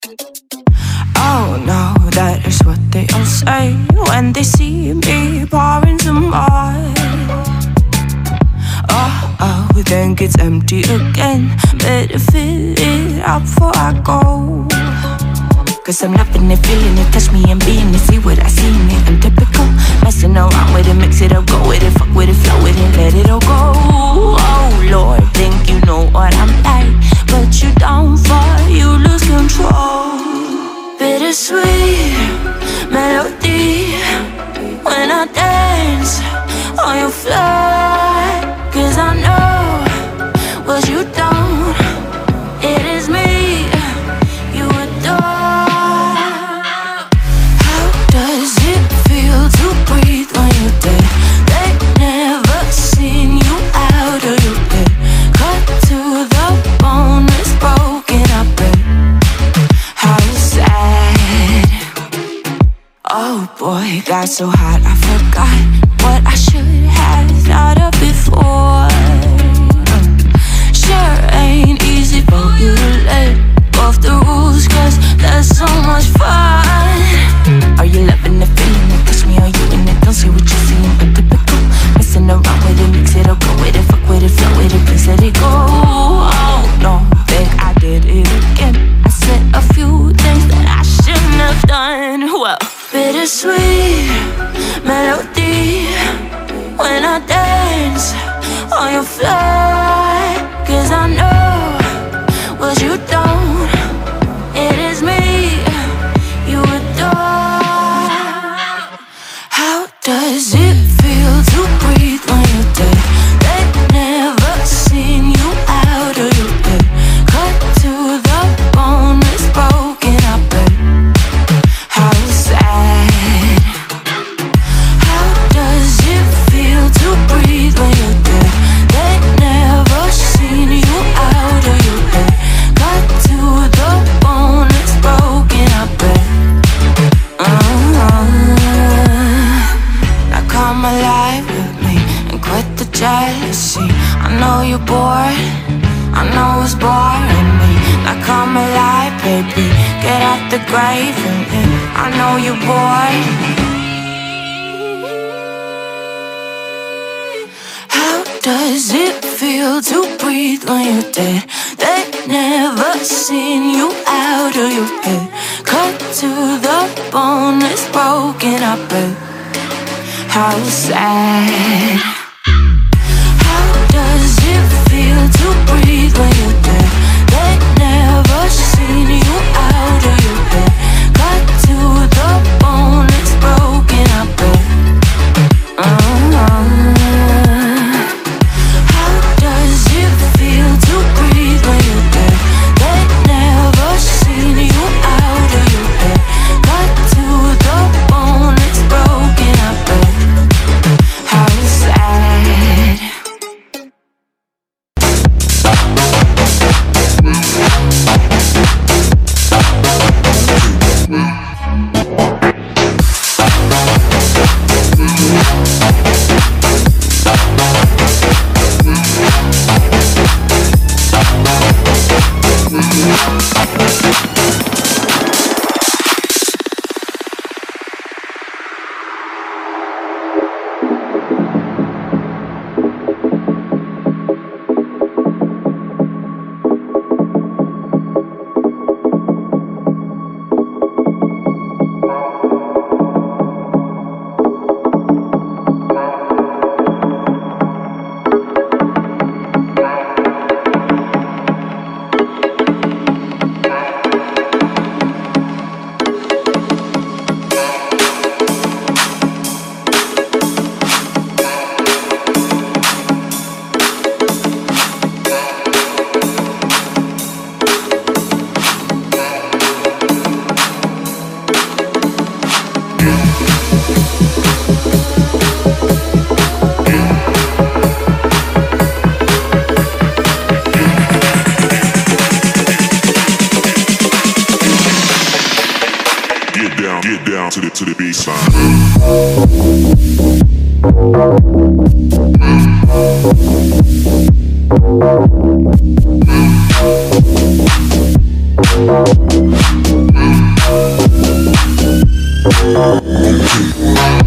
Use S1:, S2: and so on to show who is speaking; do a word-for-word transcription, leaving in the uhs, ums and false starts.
S1: Oh no, that is what they all say when they see me pouring some more. Oh, oh, think it's empty again. Better fill it up before I go. Cause I'm loving it, feeling it, touch me and being it. See what I see in it, I'm typical. Messing around with it, mix it up, go with it. Fuck with it, flow with it, let it all go. Oh Lord, think you know what I'm like, but you don't fall, you lose control. Bittersweet melody when I dance on your fly. Cause I know what you don't, it is me you adore. How does it feel to breathe when you're dead? They never seen you out of your bed. Cut to the bone, it's broken, I bet. How sad. Oh boy, got so hot I forgot what I should have thought of before. Sure ain't easy for you to let go of the rules, cause that's so much fun. Are you loving the feeling it? Touch me, are you in it? Don't see what you're seeing, but typical. Messing around with it, mix it up, go with it. Fuck with it, flow with it, please let it go. Oh no, think I did it again. I said a few things that I shouldn't have done. Well, bittersweet melody when I dance on your fly. Cause I know what you don't, it is me you adore. How does it feel to breathe when you're dead? They never seen you out of your bed. Cut to the bone, it's broken, I bet. How sad. How does it feel to breathe when you're dead? They never seen you out of your bed. Cut to the bone, it's broken, I bet. uh-huh. Now come alive with me and quit the jealousy. I know you're bored, I know it's boring me. Now come alive, baby, get out the grave and live. I know you're bored. How does it feel to breathe when you're dead? They never seen you out of your head. Cut to the bone, it's broken, I bet. How sad. How does it feel to breathe when you're dead? They never seen you out of your head. Cut to the bone, it's broken, I bet. uh-huh. How does it feel to breathe when you're dead? They never seen you out of your head. Cut to the bone, it's broken, I bet. How sad.
S2: Okay.